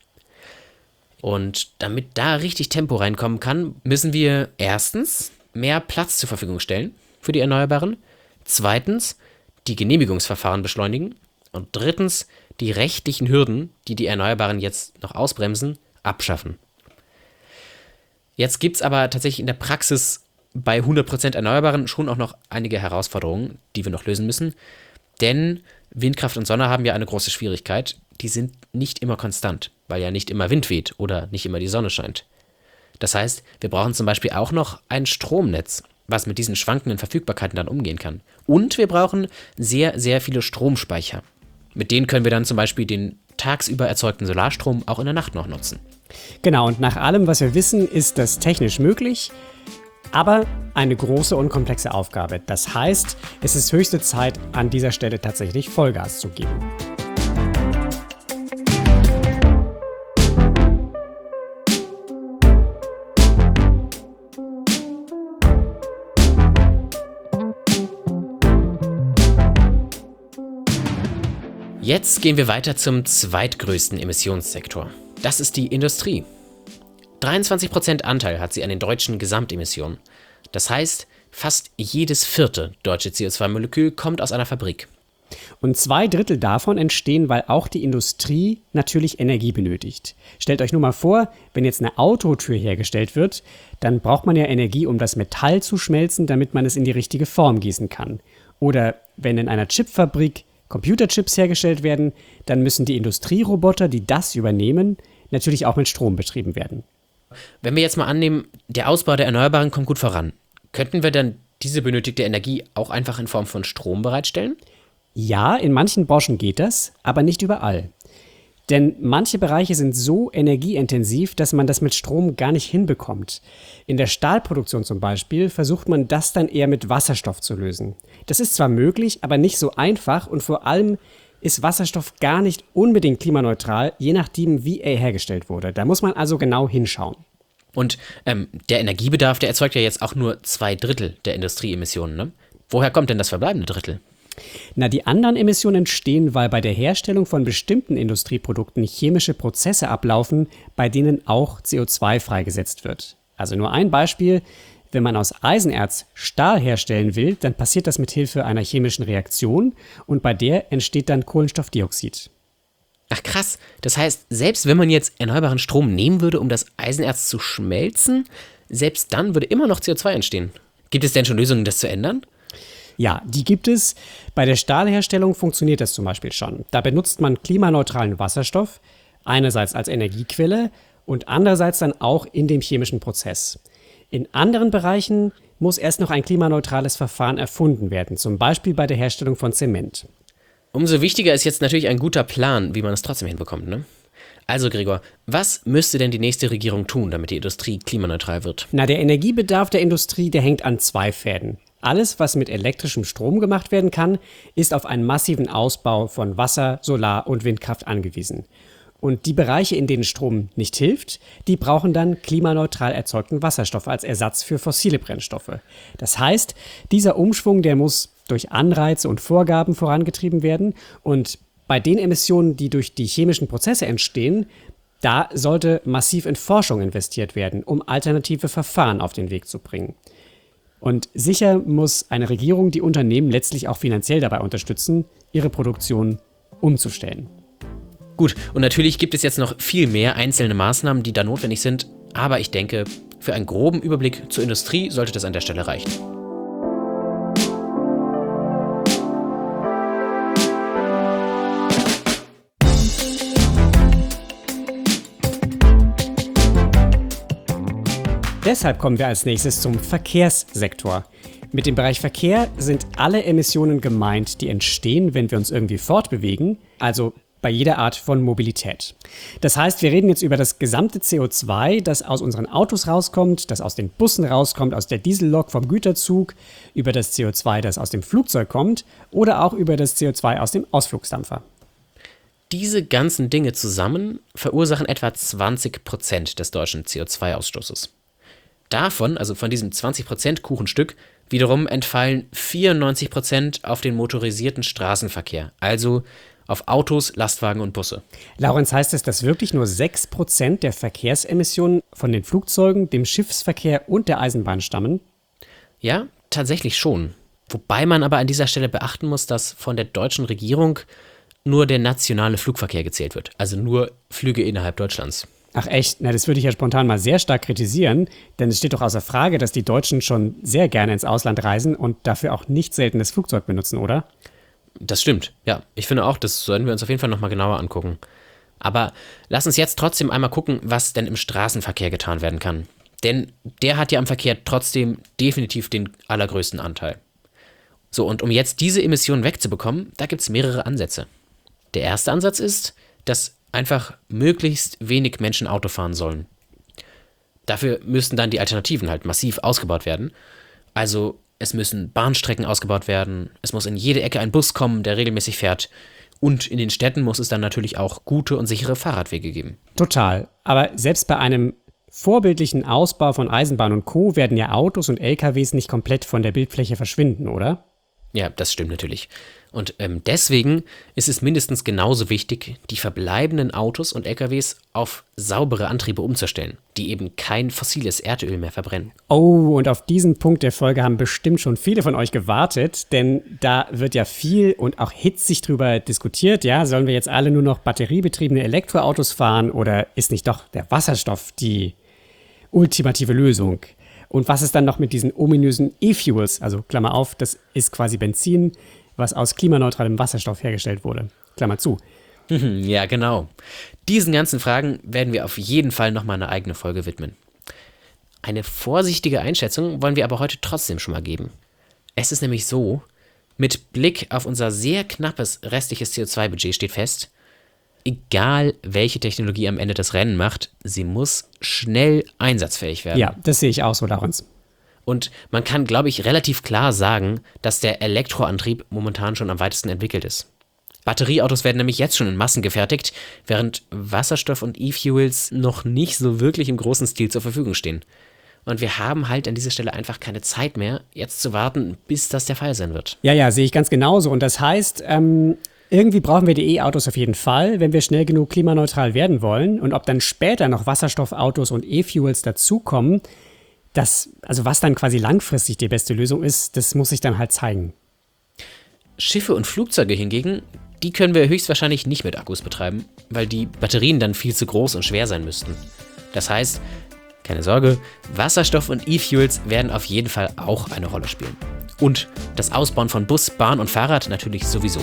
Und damit da richtig Tempo reinkommen kann, müssen wir erstens mehr Platz zur Verfügung stellen für die Erneuerbaren, zweitens die Genehmigungsverfahren beschleunigen und drittens die rechtlichen Hürden, die die Erneuerbaren jetzt noch ausbremsen, abschaffen. Jetzt gibt es aber tatsächlich in der Praxis bei 100% Erneuerbaren schon auch noch einige Herausforderungen, die wir noch lösen müssen. Denn Windkraft und Sonne haben ja eine große Schwierigkeit. Die sind nicht immer konstant, weil ja nicht immer Wind weht oder nicht immer die Sonne scheint. Das heißt, wir brauchen zum Beispiel auch noch ein Stromnetz, was mit diesen schwankenden Verfügbarkeiten dann umgehen kann. Und wir brauchen sehr, sehr viele Stromspeicher. Mit denen können wir dann zum Beispiel den tagsüber erzeugten Solarstrom auch in der Nacht noch nutzen. Genau, und nach allem, was wir wissen, ist das technisch möglich, aber eine große und komplexe Aufgabe. Das heißt, es ist höchste Zeit, an dieser Stelle tatsächlich Vollgas zu geben. Jetzt gehen wir weiter zum zweitgrößten Emissionssektor. Das ist die Industrie. 23% Anteil hat sie an den deutschen Gesamtemissionen. Das heißt, fast jedes vierte deutsche CO2-Molekül kommt aus einer Fabrik. Und 2/3 davon entstehen, weil auch die Industrie natürlich Energie benötigt. Stellt euch nur mal vor, wenn jetzt eine Autotür hergestellt wird, dann braucht man ja Energie, um das Metall zu schmelzen, damit man es in die richtige Form gießen kann. Oder wenn in einer Chipfabrik Computerchips hergestellt werden, dann müssen die Industrieroboter, die das übernehmen, natürlich auch mit Strom betrieben werden. Wenn wir jetzt mal annehmen, der Ausbau der Erneuerbaren kommt gut voran, könnten wir dann diese benötigte Energie auch einfach in Form von Strom bereitstellen? Ja, in manchen Branchen geht das, aber nicht überall. Denn manche Bereiche sind so energieintensiv, dass man das mit Strom gar nicht hinbekommt. In der Stahlproduktion zum Beispiel versucht man das dann eher mit Wasserstoff zu lösen. Das ist zwar möglich, aber nicht so einfach und vor allem ist Wasserstoff gar nicht unbedingt klimaneutral, je nachdem, wie er hergestellt wurde. Da muss man also genau hinschauen. Und der Energiebedarf, der erzeugt ja jetzt auch nur 2/3 der Industrieemissionen, ne? Woher kommt denn das verbleibende Drittel? Na, die anderen Emissionen entstehen, weil bei der Herstellung von bestimmten Industrieprodukten chemische Prozesse ablaufen, bei denen auch CO2 freigesetzt wird. Also nur ein Beispiel: Wenn man aus Eisenerz Stahl herstellen will, dann passiert das mit Hilfe einer chemischen Reaktion und bei der entsteht dann Kohlenstoffdioxid. Ach krass, das heißt, selbst wenn man jetzt erneuerbaren Strom nehmen würde, um das Eisenerz zu schmelzen, selbst dann würde immer noch CO2 entstehen. Gibt es denn schon Lösungen, das zu ändern? Ja, die gibt es. Bei der Stahlherstellung funktioniert das zum Beispiel schon. Da benutzt man klimaneutralen Wasserstoff, einerseits als Energiequelle und andererseits dann auch in dem chemischen Prozess. In anderen Bereichen muss erst noch ein klimaneutrales Verfahren erfunden werden, zum Beispiel bei der Herstellung von Zement. Umso wichtiger ist jetzt natürlich ein guter Plan, wie man es trotzdem hinbekommt, ne? Also Gregor, was müsste denn die nächste Regierung tun, damit die Industrie klimaneutral wird? Na, der Energiebedarf der Industrie, der hängt an zwei Fäden. Alles, was mit elektrischem Strom gemacht werden kann, ist auf einen massiven Ausbau von Wasser-, Solar- und Windkraft angewiesen. Und die Bereiche, in denen Strom nicht hilft, die brauchen dann klimaneutral erzeugten Wasserstoff als Ersatz für fossile Brennstoffe. Das heißt, dieser Umschwung, der muss durch Anreize und Vorgaben vorangetrieben werden. Und bei den Emissionen, die durch die chemischen Prozesse entstehen, da sollte massiv in Forschung investiert werden, um alternative Verfahren auf den Weg zu bringen. Und sicher muss eine Regierung die Unternehmen letztlich auch finanziell dabei unterstützen, ihre Produktion umzustellen. Gut, und natürlich gibt es jetzt noch viel mehr einzelne Maßnahmen, die da notwendig sind, aber ich denke, für einen groben Überblick zur Industrie sollte das an der Stelle reichen. Deshalb kommen wir als nächstes zum Verkehrssektor. Mit dem Bereich Verkehr sind alle Emissionen gemeint, die entstehen, wenn wir uns irgendwie fortbewegen, also bei jeder Art von Mobilität. Das heißt, wir reden jetzt über das gesamte CO2, das aus unseren Autos rauskommt, das aus den Bussen rauskommt, aus der Diesellok vom Güterzug, über das CO2, das aus dem Flugzeug kommt oder auch über das CO2 aus dem Ausflugsdampfer. Diese ganzen Dinge zusammen verursachen etwa 20% des deutschen CO2-Ausstoßes. Davon, also von diesem 20% Kuchenstück, wiederum entfallen 94% auf den motorisierten Straßenverkehr, also auf Autos, Lastwagen und Busse. Laurenz, heißt es, dass wirklich nur 6% der Verkehrsemissionen von den Flugzeugen, dem Schiffsverkehr und der Eisenbahn stammen? Ja, tatsächlich schon. Wobei man aber an dieser Stelle beachten muss, dass von der deutschen Regierung nur der nationale Flugverkehr gezählt wird, also nur Flüge innerhalb Deutschlands. Ach echt? Na, das würde ich ja spontan mal sehr stark kritisieren, denn es steht doch außer Frage, dass die Deutschen schon sehr gerne ins Ausland reisen und dafür auch nicht selten das Flugzeug benutzen, oder? Das stimmt, ja. Ich finde auch, das sollten wir uns auf jeden Fall nochmal genauer angucken. Aber lass uns jetzt trotzdem einmal gucken, was denn im Straßenverkehr getan werden kann. Denn der hat ja am Verkehr trotzdem definitiv den allergrößten Anteil. So, und um jetzt diese Emissionen wegzubekommen, da gibt es mehrere Ansätze. Der erste Ansatz ist, dass einfach möglichst wenig Menschen Auto fahren sollen. Dafür müssten dann die Alternativen halt massiv ausgebaut werden. Also es müssen Bahnstrecken ausgebaut werden, es muss in jede Ecke ein Bus kommen, der regelmäßig fährt. Und in den Städten muss es dann natürlich auch gute und sichere Fahrradwege geben. Total. Aber selbst bei einem vorbildlichen Ausbau von Eisenbahn und Co. werden ja Autos und LKWs nicht komplett von der Bildfläche verschwinden, oder? Ja, das stimmt natürlich. Und deswegen ist es mindestens genauso wichtig, die verbleibenden Autos und LKWs auf saubere Antriebe umzustellen, die eben kein fossiles Erdöl mehr verbrennen. Oh, und auf diesen Punkt der Folge haben bestimmt schon viele von euch gewartet, denn da wird ja viel und auch hitzig drüber diskutiert, ja, sollen wir jetzt alle nur noch batteriebetriebene Elektroautos fahren oder ist nicht doch der Wasserstoff die ultimative Lösung? Und was ist dann noch mit diesen ominösen E-Fuels, also Klammer auf, das ist quasi Benzin, was aus klimaneutralem Wasserstoff hergestellt wurde. Klammer zu. Ja, genau. Diesen ganzen Fragen werden wir auf jeden Fall nochmal eine eigene Folge widmen. Eine vorsichtige Einschätzung wollen wir aber heute trotzdem schon mal geben. Es ist nämlich so, mit Blick auf unser sehr knappes restliches CO2-Budget steht fest, egal welche Technologie am Ende das Rennen macht, sie muss schnell einsatzfähig werden. Ja, das sehe ich auch so, Laurens. Und man kann, glaube ich, relativ klar sagen, dass der Elektroantrieb momentan schon am weitesten entwickelt ist. Batterieautos werden nämlich jetzt schon in Massen gefertigt, während Wasserstoff und E-Fuels noch nicht so wirklich im großen Stil zur Verfügung stehen. Und wir haben halt an dieser Stelle einfach keine Zeit mehr, jetzt zu warten, bis das der Fall sein wird. Ja, sehe ich ganz genauso. Und das heißt, irgendwie brauchen wir die E-Autos auf jeden Fall, wenn wir schnell genug klimaneutral werden wollen. Und ob dann später noch Wasserstoffautos und E-Fuels dazukommen, also was dann quasi langfristig die beste Lösung ist, das muss sich dann halt zeigen. Schiffe und Flugzeuge hingegen, die können wir höchstwahrscheinlich nicht mit Akkus betreiben, weil die Batterien dann viel zu groß und schwer sein müssten. Das heißt, keine Sorge, Wasserstoff und E-Fuels werden auf jeden Fall auch eine Rolle spielen. Und das Ausbauen von Bus, Bahn und Fahrrad natürlich sowieso.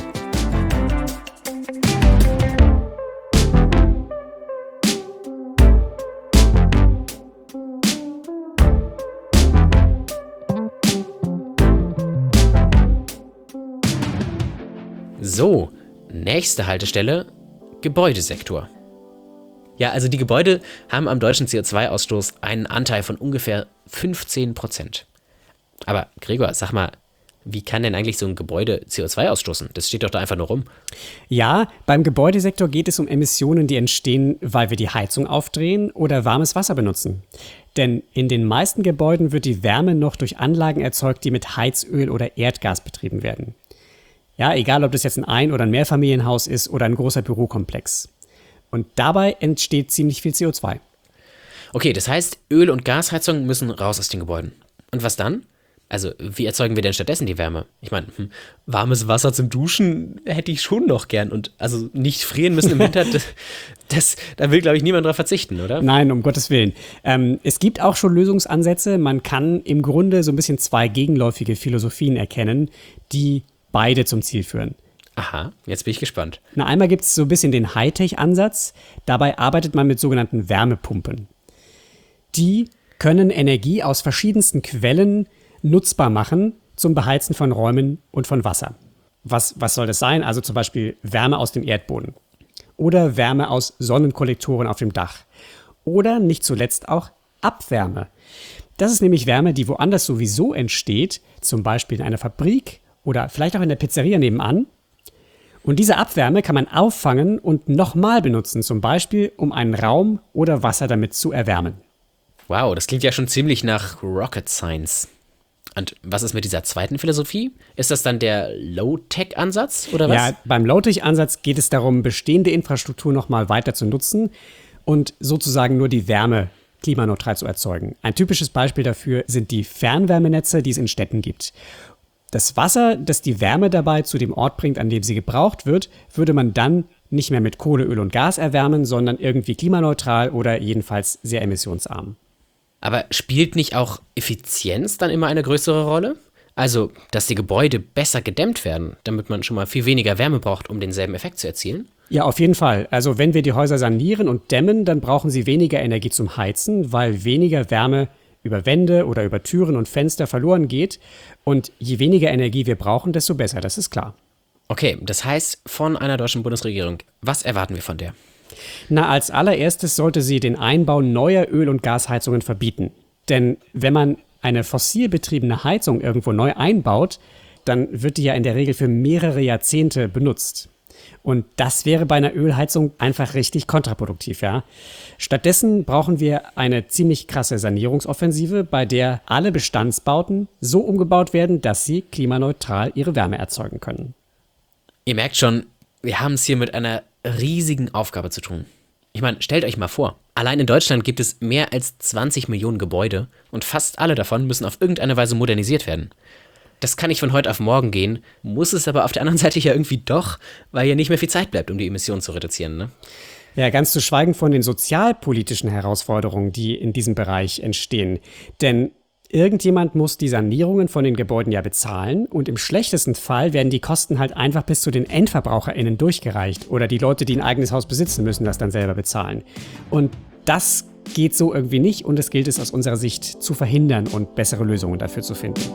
So, nächste Haltestelle, Gebäudesektor. Ja, also die Gebäude haben am deutschen CO2-Ausstoß einen Anteil von ungefähr 15%. Aber Gregor, sag mal, wie kann denn eigentlich so ein Gebäude CO2 ausstoßen? Das steht doch da einfach nur rum. Ja, beim Gebäudesektor geht es um Emissionen, die entstehen, weil wir die Heizung aufdrehen oder warmes Wasser benutzen. Denn in den meisten Gebäuden wird die Wärme noch durch Anlagen erzeugt, die mit Heizöl oder Erdgas betrieben werden. Ja, egal ob das jetzt ein Ein- oder ein Mehrfamilienhaus ist oder ein großer Bürokomplex. Und dabei entsteht ziemlich viel CO2. Okay, das heißt, Öl- und Gasheizungen müssen raus aus den Gebäuden. Und was dann? Also, wie erzeugen wir denn stattdessen die Wärme? Ich meine, warmes Wasser zum Duschen hätte ich schon noch gern. Und also nicht frieren müssen im Winter, da will, glaube ich, niemand drauf verzichten, oder? Nein, um Gottes Willen. Es gibt auch schon Lösungsansätze. Man kann im Grunde so ein bisschen zwei gegenläufige Philosophien erkennen, die beide zum Ziel führen. Aha, jetzt bin ich gespannt. Na, einmal gibt es so ein bisschen den Hightech-Ansatz. Dabei arbeitet man mit sogenannten Wärmepumpen. Die können Energie aus verschiedensten Quellen nutzbar machen zum Beheizen von Räumen und von Wasser. Was soll das sein? Also zum Beispiel Wärme aus dem Erdboden oder Wärme aus Sonnenkollektoren auf dem Dach oder nicht zuletzt auch Abwärme. Das ist nämlich Wärme, die woanders sowieso entsteht, zum Beispiel in einer Fabrik oder vielleicht auch in der Pizzeria nebenan. Und diese Abwärme kann man auffangen und nochmal benutzen, zum Beispiel um einen Raum oder Wasser damit zu erwärmen. Wow, das klingt ja schon ziemlich nach Rocket Science. Und was ist mit dieser zweiten Philosophie? Ist das dann der Low-Tech-Ansatz oder was? Ja, beim Low-Tech-Ansatz geht es darum, bestehende Infrastruktur nochmal weiter zu nutzen und sozusagen nur die Wärme klimaneutral zu erzeugen. Ein typisches Beispiel dafür sind die Fernwärmenetze, die es in Städten gibt. Das Wasser, das die Wärme dabei zu dem Ort bringt, an dem sie gebraucht wird, würde man dann nicht mehr mit Kohle, Öl und Gas erwärmen, sondern irgendwie klimaneutral oder jedenfalls sehr emissionsarm. Aber spielt nicht auch Effizienz dann immer eine größere Rolle? Also, dass die Gebäude besser gedämmt werden, damit man schon mal viel weniger Wärme braucht, um denselben Effekt zu erzielen? Ja, auf jeden Fall. Also wenn wir die Häuser sanieren und dämmen, dann brauchen sie weniger Energie zum Heizen, weil weniger Wärme über Wände oder über Türen und Fenster verloren geht. Und je weniger Energie wir brauchen, desto besser, das ist klar. Okay, das heißt, von einer deutschen Bundesregierung, was erwarten wir von der? Na, als allererstes sollte sie den Einbau neuer Öl- und Gasheizungen verbieten. Denn wenn man eine fossil betriebene Heizung irgendwo neu einbaut, dann wird die ja in der Regel für mehrere Jahrzehnte benutzt. Und das wäre bei einer Ölheizung einfach richtig kontraproduktiv, ja. Stattdessen brauchen wir eine ziemlich krasse Sanierungsoffensive, bei der alle Bestandsbauten so umgebaut werden, dass sie klimaneutral ihre Wärme erzeugen können. Ihr merkt schon, wir haben es hier mit einer riesigen Aufgabe zu tun. Ich meine, stellt euch mal vor, allein in Deutschland gibt es mehr als 20 Millionen Gebäude und fast alle davon müssen auf irgendeine Weise modernisiert werden. Das kann nicht von heute auf morgen gehen, muss es aber auf der anderen Seite ja irgendwie doch, weil ja nicht mehr viel Zeit bleibt, um die Emissionen zu reduzieren, ne? Ja, ganz zu schweigen von den sozialpolitischen Herausforderungen, die in diesem Bereich entstehen. Denn irgendjemand muss die Sanierungen von den Gebäuden ja bezahlen und im schlechtesten Fall werden die Kosten halt einfach bis zu den EndverbraucherInnen durchgereicht oder die Leute, die ein eigenes Haus besitzen, müssen das dann selber bezahlen. Und das geht so irgendwie nicht und es gilt es aus unserer Sicht zu verhindern und bessere Lösungen dafür zu finden.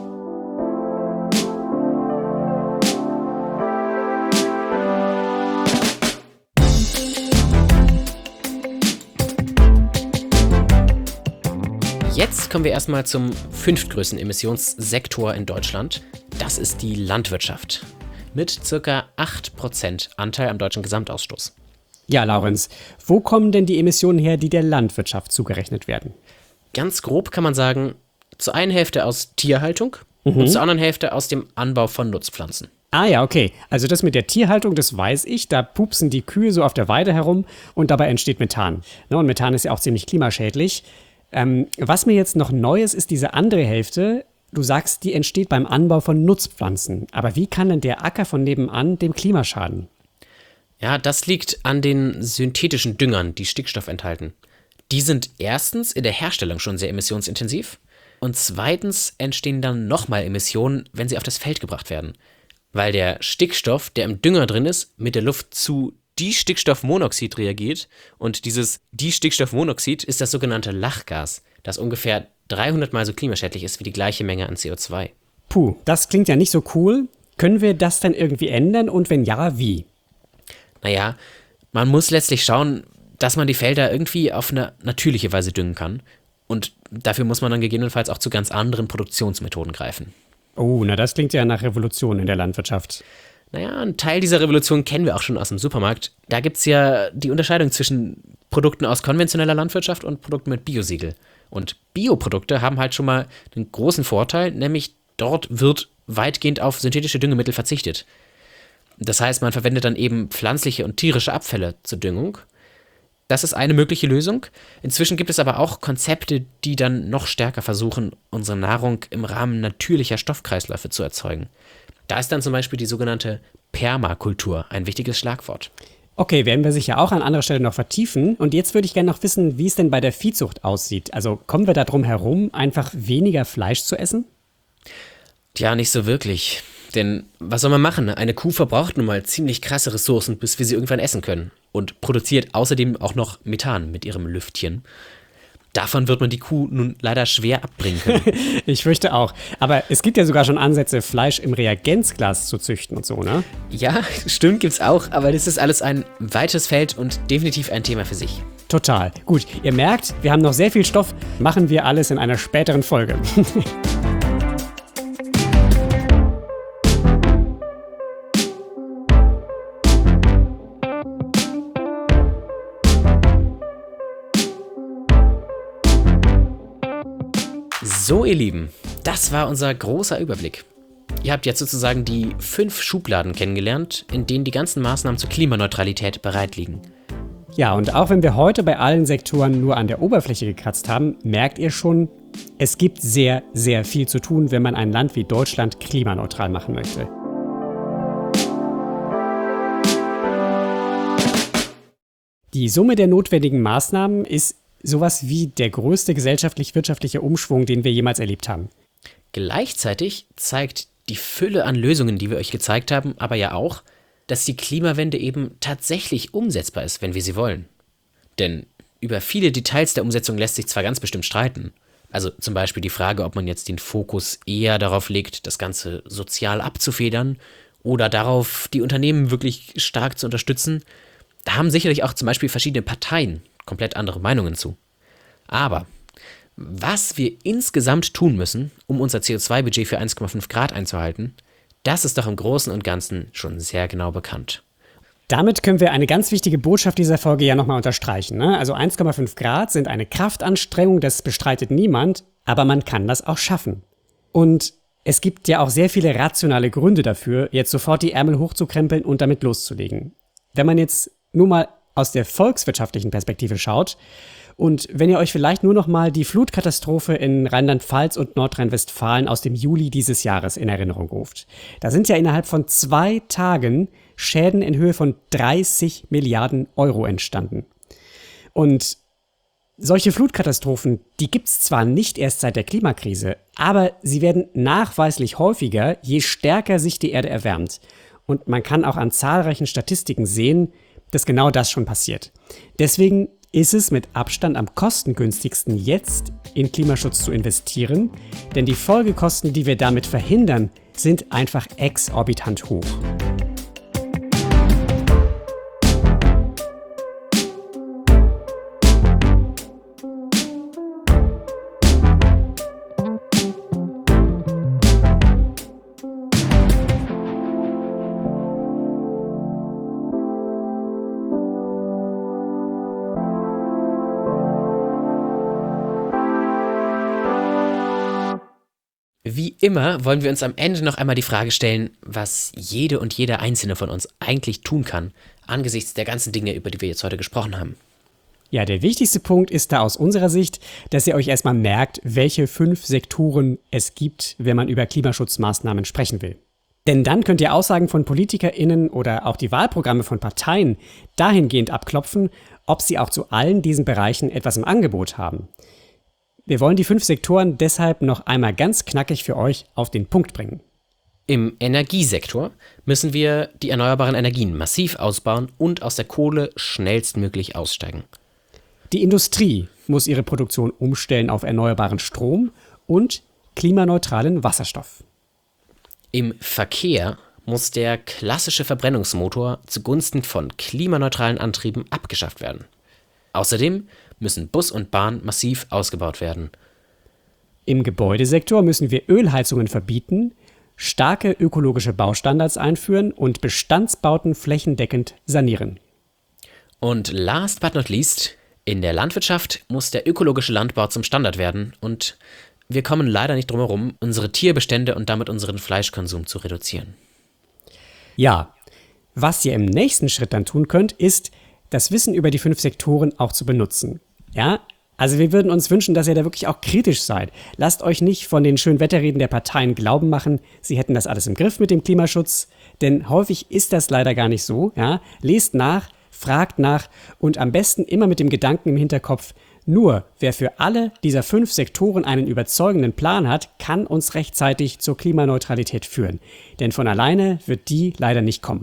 Jetzt kommen wir erstmal zum fünftgrößten Emissionssektor in Deutschland. Das ist die Landwirtschaft. Mit ca. 8% Anteil am deutschen Gesamtausstoß. Ja, Laurenz, wo kommen denn die Emissionen her, die der Landwirtschaft zugerechnet werden? Ganz grob kann man sagen, zur einen Hälfte aus Tierhaltung und zur anderen Hälfte aus dem Anbau von Nutzpflanzen. Ah ja, okay. Also das mit der Tierhaltung, das weiß ich. Da pupsen die Kühe so auf der Weide herum und dabei entsteht Methan. Und Methan ist ja auch ziemlich klimaschädlich. Was mir jetzt noch neu ist diese andere Hälfte. Du sagst, die entsteht beim Anbau von Nutzpflanzen. Aber wie kann denn der Acker von nebenan dem Klima schaden? Ja, das liegt an den synthetischen Düngern, die Stickstoff enthalten. Die sind erstens in der Herstellung schon sehr emissionsintensiv und zweitens entstehen dann nochmal Emissionen, wenn sie auf das Feld gebracht werden. Weil der Stickstoff, der im Dünger drin ist, mit der Luft zu Distickstoffmonoxid reagiert und dieses Distickstoffmonoxid ist das sogenannte Lachgas, das ungefähr 300 Mal so klimaschädlich ist wie die gleiche Menge an CO2. Puh, das klingt ja nicht so cool. Können wir das denn irgendwie ändern und wenn ja, wie? Naja, man muss letztlich schauen, dass man die Felder irgendwie auf eine natürliche Weise düngen kann. Und dafür muss man dann gegebenenfalls auch zu ganz anderen Produktionsmethoden greifen. Oh, na das klingt ja nach Revolution in der Landwirtschaft. Naja, ein Teil dieser Revolution kennen wir auch schon aus dem Supermarkt. Da gibt es ja die Unterscheidung zwischen Produkten aus konventioneller Landwirtschaft und Produkten mit Biosiegel. Und Bioprodukte haben halt schon mal einen großen Vorteil, nämlich dort wird weitgehend auf synthetische Düngemittel verzichtet. Das heißt, man verwendet dann eben pflanzliche und tierische Abfälle zur Düngung. Das ist eine mögliche Lösung. Inzwischen gibt es aber auch Konzepte, die dann noch stärker versuchen, unsere Nahrung im Rahmen natürlicher Stoffkreisläufe zu erzeugen. Da ist dann zum Beispiel die sogenannte Permakultur ein wichtiges Schlagwort. Okay, werden wir sicher auch an anderer Stelle noch vertiefen. Und jetzt würde ich gerne noch wissen, wie es denn bei der Viehzucht aussieht. Also kommen wir da drum herum, einfach weniger Fleisch zu essen? Tja, nicht so wirklich. Denn was soll man machen? Eine Kuh verbraucht nun mal ziemlich krasse Ressourcen, bis wir sie irgendwann essen können. Und produziert außerdem auch noch Methan mit ihrem Lüftchen. Davon wird man die Kuh nun leider schwer abbringen können. Ich fürchte auch. Aber es gibt ja sogar schon Ansätze, Fleisch im Reagenzglas zu züchten und so, ne? Ja, stimmt, gibt's auch. Aber das ist alles ein weites Feld und definitiv ein Thema für sich. Total. Gut, ihr merkt, wir haben noch sehr viel Stoff. Machen wir alles in einer späteren Folge. So, ihr Lieben, das war unser großer Überblick. Ihr habt jetzt sozusagen die 5 Schubladen kennengelernt, in denen die ganzen Maßnahmen zur Klimaneutralität bereit liegen. Ja, und auch wenn wir heute bei allen Sektoren nur an der Oberfläche gekratzt haben, merkt ihr schon, es gibt sehr, sehr viel zu tun, wenn man ein Land wie Deutschland klimaneutral machen möchte. Die Summe der notwendigen Maßnahmen ist sowas wie der größte gesellschaftlich-wirtschaftliche Umschwung, den wir jemals erlebt haben. Gleichzeitig zeigt die Fülle an Lösungen, die wir euch gezeigt haben, aber ja auch, dass die Klimawende eben tatsächlich umsetzbar ist, wenn wir sie wollen. Denn über viele Details der Umsetzung lässt sich zwar ganz bestimmt streiten. Also zum Beispiel die Frage, ob man jetzt den Fokus eher darauf legt, das Ganze sozial abzufedern oder darauf, die Unternehmen wirklich stark zu unterstützen. Da haben sicherlich auch zum Beispiel verschiedene Parteien komplett andere Meinungen zu. Aber was wir insgesamt tun müssen, um unser CO2-Budget für 1,5 Grad einzuhalten, das ist doch im Großen und Ganzen schon sehr genau bekannt. Damit können wir eine ganz wichtige Botschaft dieser Folge ja nochmal unterstreichen, ne? Also 1,5 Grad sind eine Kraftanstrengung, das bestreitet niemand, aber man kann das auch schaffen. Und es gibt ja auch sehr viele rationale Gründe dafür, jetzt sofort die Ärmel hochzukrempeln und damit loszulegen. Wenn man jetzt nur mal aus der volkswirtschaftlichen Perspektive schaut und wenn ihr euch vielleicht nur noch mal die Flutkatastrophe in Rheinland-Pfalz und Nordrhein-Westfalen aus dem Juli dieses Jahres in Erinnerung ruft. Da sind ja innerhalb von 2 Tagen Schäden in Höhe von 30 Milliarden Euro entstanden. Und solche Flutkatastrophen, die gibt es zwar nicht erst seit der Klimakrise, aber sie werden nachweislich häufiger, je stärker sich die Erde erwärmt. Und man kann auch an zahlreichen Statistiken sehen, dass genau das schon passiert. Deswegen ist es mit Abstand am kostengünstigsten, jetzt in Klimaschutz zu investieren, denn die Folgekosten, die wir damit verhindern, sind einfach exorbitant hoch. Wie immer wollen wir uns am Ende noch einmal die Frage stellen, was jede und jeder Einzelne von uns eigentlich tun kann, angesichts der ganzen Dinge, über die wir jetzt heute gesprochen haben. Ja, der wichtigste Punkt ist da aus unserer Sicht, dass ihr euch erstmal merkt, welche 5 Sektoren es gibt, wenn man über Klimaschutzmaßnahmen sprechen will. Denn dann könnt ihr Aussagen von PolitikerInnen oder auch die Wahlprogramme von Parteien dahingehend abklopfen, ob sie auch zu allen diesen Bereichen etwas im Angebot haben. Wir wollen die 5 Sektoren deshalb noch einmal ganz knackig für euch auf den Punkt bringen. Im Energiesektor müssen wir die erneuerbaren Energien massiv ausbauen und aus der Kohle schnellstmöglich aussteigen. Die Industrie muss ihre Produktion umstellen auf erneuerbaren Strom und klimaneutralen Wasserstoff. Im Verkehr muss der klassische Verbrennungsmotor zugunsten von klimaneutralen Antrieben abgeschafft werden. Außerdem müssen Bus und Bahn massiv ausgebaut werden. Im Gebäudesektor müssen wir Ölheizungen verbieten, starke ökologische Baustandards einführen und Bestandsbauten flächendeckend sanieren. Und last but not least, in der Landwirtschaft muss der ökologische Landbau zum Standard werden und wir kommen leider nicht drum herum, unsere Tierbestände und damit unseren Fleischkonsum zu reduzieren. Ja, was ihr im nächsten Schritt dann tun könnt, ist, das Wissen über die 5 Sektoren auch zu benutzen. Ja, also wir würden uns wünschen, dass ihr da wirklich auch kritisch seid. Lasst euch nicht von den schönen Wetterreden der Parteien glauben machen, sie hätten das alles im Griff mit dem Klimaschutz, denn häufig ist das leider gar nicht so. Ja? Lest nach, fragt nach und am besten immer mit dem Gedanken im Hinterkopf, nur wer für alle dieser 5 Sektoren einen überzeugenden Plan hat, kann uns rechtzeitig zur Klimaneutralität führen. Denn von alleine wird die leider nicht kommen.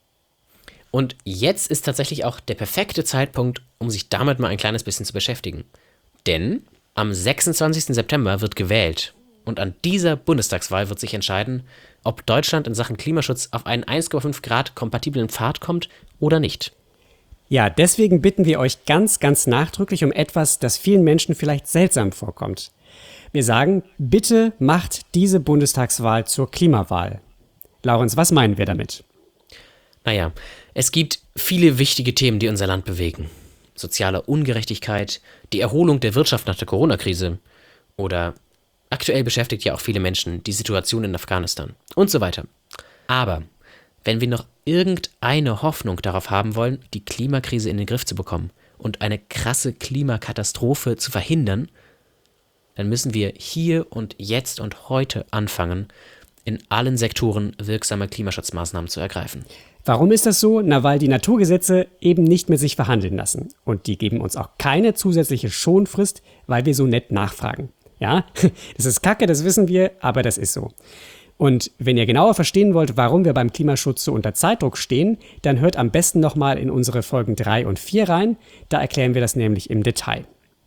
Und jetzt ist tatsächlich auch der perfekte Zeitpunkt, um sich damit mal ein kleines bisschen zu beschäftigen. Denn am 26. September wird gewählt. Und an dieser Bundestagswahl wird sich entscheiden, ob Deutschland in Sachen Klimaschutz auf einen 1,5 Grad kompatiblen Pfad kommt oder nicht. Ja, deswegen bitten wir euch ganz, ganz nachdrücklich um etwas, das vielen Menschen vielleicht seltsam vorkommt. Wir sagen, bitte macht diese Bundestagswahl zur Klimawahl. Laurens, was meinen wir damit? Naja, es gibt viele wichtige Themen, die unser Land bewegen. Soziale Ungerechtigkeit, die Erholung der Wirtschaft nach der Corona-Krise oder aktuell beschäftigt ja auch viele Menschen die Situation in Afghanistan und so weiter. Aber wenn wir noch irgendeine Hoffnung darauf haben wollen, die Klimakrise in den Griff zu bekommen und eine krasse Klimakatastrophe zu verhindern, dann müssen wir hier und jetzt und heute anfangen, in allen Sektoren wirksame Klimaschutzmaßnahmen zu ergreifen. Warum ist das so? Na, weil die Naturgesetze eben nicht mit sich verhandeln lassen. Und die geben uns auch keine zusätzliche Schonfrist, weil wir so nett nachfragen. Ja, das ist Kacke, das wissen wir, aber das ist so. Und wenn ihr genauer verstehen wollt, warum wir beim Klimaschutz so unter Zeitdruck stehen, dann hört am besten nochmal in unsere Folgen 3 und 4 rein. Da erklären wir das nämlich im Detail.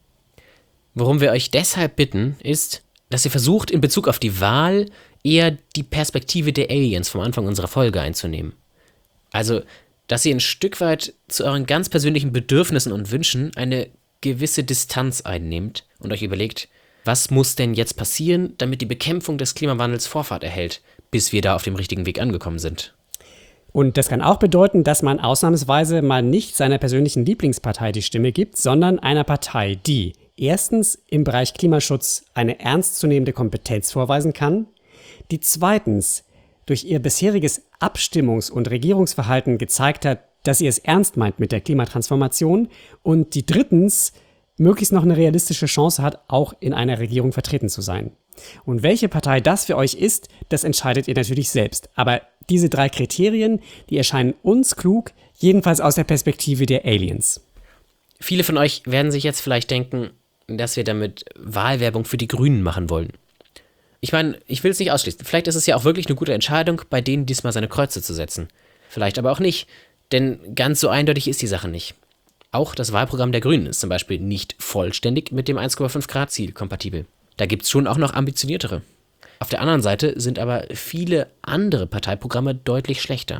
Worum wir euch deshalb bitten, ist, dass ihr versucht, in Bezug auf die Wahl eher die Perspektive der Aliens vom Anfang unserer Folge einzunehmen. Also, dass ihr ein Stück weit zu euren ganz persönlichen Bedürfnissen und Wünschen eine gewisse Distanz einnehmt und euch überlegt, was muss denn jetzt passieren, damit die Bekämpfung des Klimawandels Vorfahrt erhält, bis wir da auf dem richtigen Weg angekommen sind. Und das kann auch bedeuten, dass man ausnahmsweise mal nicht seiner persönlichen Lieblingspartei die Stimme gibt, sondern einer Partei, die erstens im Bereich Klimaschutz eine ernstzunehmende Kompetenz vorweisen kann, die zweitens durch ihr bisheriges Abstimmungs- und Regierungsverhalten gezeigt hat, dass sie es ernst meint mit der Klimatransformation und die drittens möglichst noch eine realistische Chance hat, auch in einer Regierung vertreten zu sein. Und welche Partei das für euch ist, das entscheidet ihr natürlich selbst. Aber diese 3 Kriterien, die erscheinen uns klug, jedenfalls aus der Perspektive der Aliens. Viele von euch werden sich jetzt vielleicht denken, dass wir damit Wahlwerbung für die Grünen machen wollen. Ich meine, ich will es nicht ausschließen. Vielleicht ist es ja auch wirklich eine gute Entscheidung, bei denen diesmal seine Kreuze zu setzen. Vielleicht aber auch nicht, denn ganz so eindeutig ist die Sache nicht. Auch das Wahlprogramm der Grünen ist zum Beispiel nicht vollständig mit dem 1,5 Grad Ziel kompatibel. Da gibt es schon auch noch ambitioniertere. Auf der anderen Seite sind aber viele andere Parteiprogramme deutlich schlechter.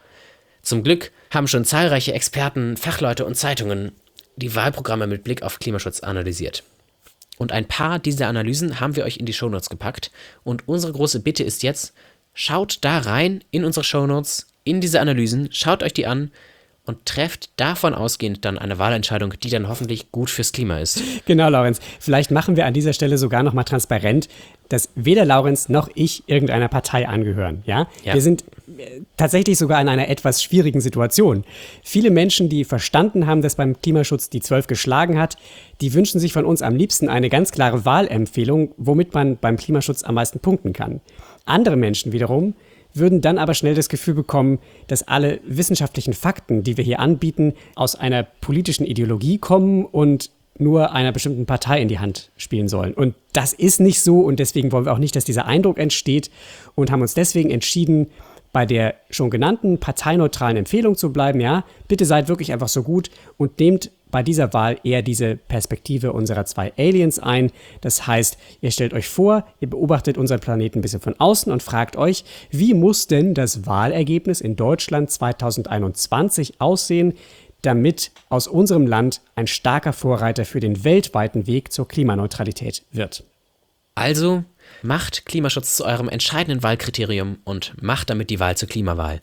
Zum Glück haben schon zahlreiche Experten, Fachleute und Zeitungen die Wahlprogramme mit Blick auf Klimaschutz analysiert. Und ein paar dieser Analysen haben wir euch in die Shownotes gepackt. Und unsere große Bitte ist jetzt, schaut da rein in unsere Shownotes, in diese Analysen, schaut euch die an und trefft davon ausgehend dann eine Wahlentscheidung, die dann hoffentlich gut fürs Klima ist. Genau, Laurens. Vielleicht machen wir an dieser Stelle sogar nochmal transparent, dass weder Laurens noch ich irgendeiner Partei angehören. Ja? Wir sind tatsächlich sogar in einer etwas schwierigen Situation. Viele Menschen, die verstanden haben, dass beim Klimaschutz die 12 geschlagen hat, die wünschen sich von uns am liebsten eine ganz klare Wahlempfehlung, womit man beim Klimaschutz am meisten punkten kann. Andere Menschen wiederum würden dann aber schnell das Gefühl bekommen, dass alle wissenschaftlichen Fakten, die wir hier anbieten, aus einer politischen Ideologie kommen und nur einer bestimmten Partei in die Hand spielen sollen. Und das ist nicht so und deswegen wollen wir auch nicht, dass dieser Eindruck entsteht und haben uns deswegen entschieden, bei der schon genannten parteineutralen Empfehlung zu bleiben. Ja, bitte seid wirklich einfach so gut und nehmt bei dieser Wahl eher diese Perspektive unserer 2 Aliens ein. Das heißt, ihr stellt euch vor, ihr beobachtet unseren Planeten ein bisschen von außen und fragt euch, wie muss denn das Wahlergebnis in Deutschland 2021 aussehen, damit aus unserem Land ein starker Vorreiter für den weltweiten Weg zur Klimaneutralität wird. Also macht Klimaschutz zu eurem entscheidenden Wahlkriterium und macht damit die Wahl zur Klimawahl.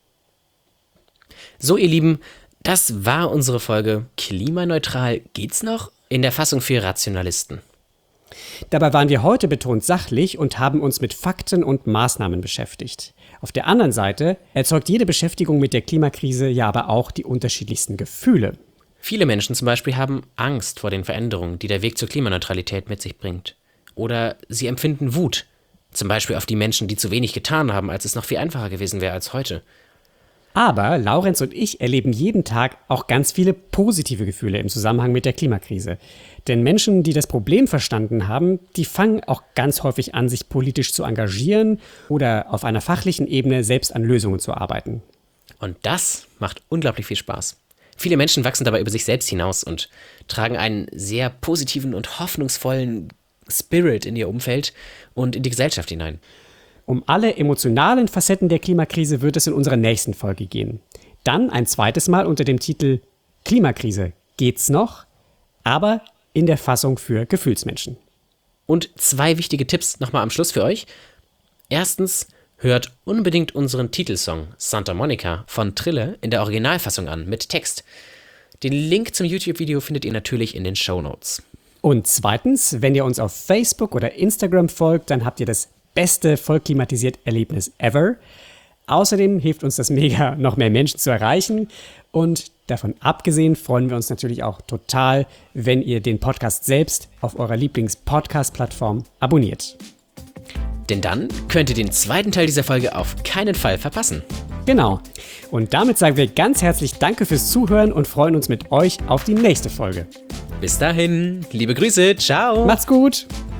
So, ihr Lieben, das war unsere Folge Klimaneutral geht's noch? In der Fassung für Rationalisten. Dabei waren wir heute betont sachlich und haben uns mit Fakten und Maßnahmen beschäftigt. Auf der anderen Seite erzeugt jede Beschäftigung mit der Klimakrise ja aber auch die unterschiedlichsten Gefühle. Viele Menschen zum Beispiel haben Angst vor den Veränderungen, die der Weg zur Klimaneutralität mit sich bringt. Oder sie empfinden Wut, zum Beispiel auf die Menschen, die zu wenig getan haben, als es noch viel einfacher gewesen wäre als heute. Aber Laurenz und ich erleben jeden Tag auch ganz viele positive Gefühle im Zusammenhang mit der Klimakrise. Denn Menschen, die das Problem verstanden haben, die fangen auch ganz häufig an, sich politisch zu engagieren oder auf einer fachlichen Ebene selbst an Lösungen zu arbeiten. Und das macht unglaublich viel Spaß. Viele Menschen wachsen dabei über sich selbst hinaus und tragen einen sehr positiven und hoffnungsvollen Spirit in ihr Umfeld und in die Gesellschaft hinein. Um alle emotionalen Facetten der Klimakrise wird es in unserer nächsten Folge gehen. Dann ein zweites Mal unter dem Titel Klimakrise geht's noch, aber in der Fassung für Gefühlsmenschen. Und 2 wichtige Tipps nochmal am Schluss für euch. Erstens, hört unbedingt unseren Titelsong Santa Monica von Trille in der Originalfassung an mit Text. Den Link zum YouTube-Video findet ihr natürlich in den Shownotes. Und zweitens, wenn ihr uns auf Facebook oder Instagram folgt, dann habt ihr das beste vollklimatisiert Erlebnis ever. Außerdem hilft uns das mega, noch mehr Menschen zu erreichen. Und davon abgesehen freuen wir uns natürlich auch total, wenn ihr den Podcast selbst auf eurer Lieblings-Podcast-Plattform abonniert. Denn dann könnt ihr den zweiten Teil dieser Folge auf keinen Fall verpassen. Genau. Und damit sagen wir ganz herzlich Danke fürs Zuhören und freuen uns mit euch auf die nächste Folge. Bis dahin, liebe Grüße, ciao. Macht's gut.